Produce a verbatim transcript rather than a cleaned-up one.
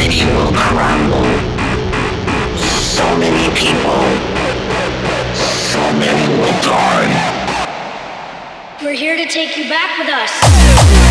city will crumble. So many people, so many will die. We're here to take you back with us.